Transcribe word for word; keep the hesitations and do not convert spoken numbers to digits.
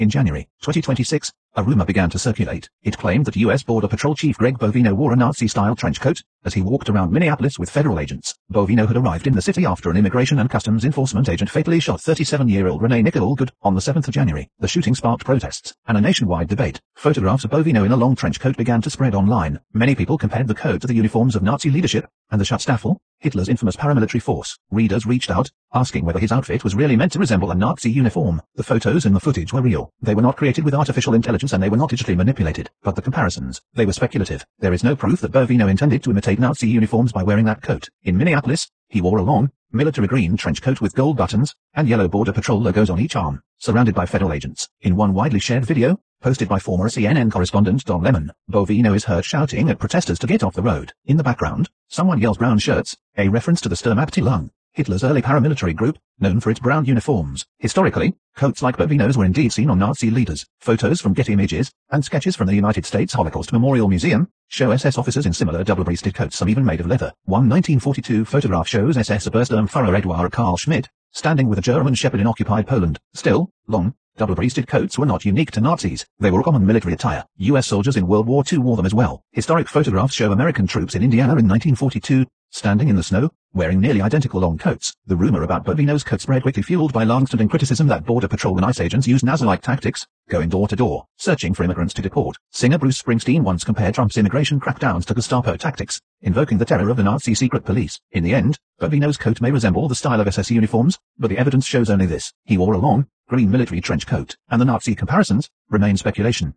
In January twenty twenty-six, a rumor began to circulate. It claimed that U S Border Patrol Chief Greg Bovino wore a Nazi-style trench coat as he walked around Minneapolis with federal agents. Bovino had arrived in the city after an immigration and customs enforcement agent fatally shot thirty-seven-year-old Renee Nicole Allgood on the seventh of January. The shooting sparked protests and a nationwide debate. Photographs of Bovino in a long trench coat began to spread online. Many people compared the coat to the uniforms of Nazi leadership and the Schutzstaffel, Hitler's infamous paramilitary force. Readers reached out, asking whether his outfit was really meant to resemble a Nazi uniform. The photos and the footage were real. They were not created with artificial intelligence and they were not digitally manipulated. But the comparisons, they were speculative. There is no proof that Bovino intended to imitate Nazi uniforms by wearing that coat. In Minneapolis, he wore a long, military green trench coat with gold buttons and yellow Border Patrol logos on each arm, surrounded by federal agents. In one widely shared video, posted by former C N N correspondent Don Lemon, Bovino is heard shouting at protesters to get off the road. In the background, someone yells brown shirts, a reference to the Sturmabteilung, Hitler's early paramilitary group, known for its brown uniforms. Historically, coats like Bovino's were indeed seen on Nazi leaders. Photos from Getty Images and sketches from the United States Holocaust Memorial Museum show S S officers in similar double-breasted coats, some even made of leather. One nineteen forty-two photograph shows S S Obersturmführer Eduard Karl Schmidt standing with a German shepherd in occupied Poland. Still, long, double-breasted coats were not unique to Nazis. They were common military attire. U S soldiers in World War Two wore them as well. Historic photographs show American troops in Indiana in nineteen forty-two, standing in the snow, wearing nearly identical long coats. The rumor about Bovino's coat spread quickly, fueled by long-standing criticism that Border Patrol and ICE agents use Nazi-like tactics, going door to door, searching for immigrants to deport. Singer Bruce Springsteen once compared Trump's immigration crackdowns to Gestapo tactics, invoking the terror of the Nazi secret police. In the end, Bovino's coat may resemble the style of S S uniforms, but the evidence shows only this. He wore a long, green military trench coat, and the Nazi comparisons remain speculation.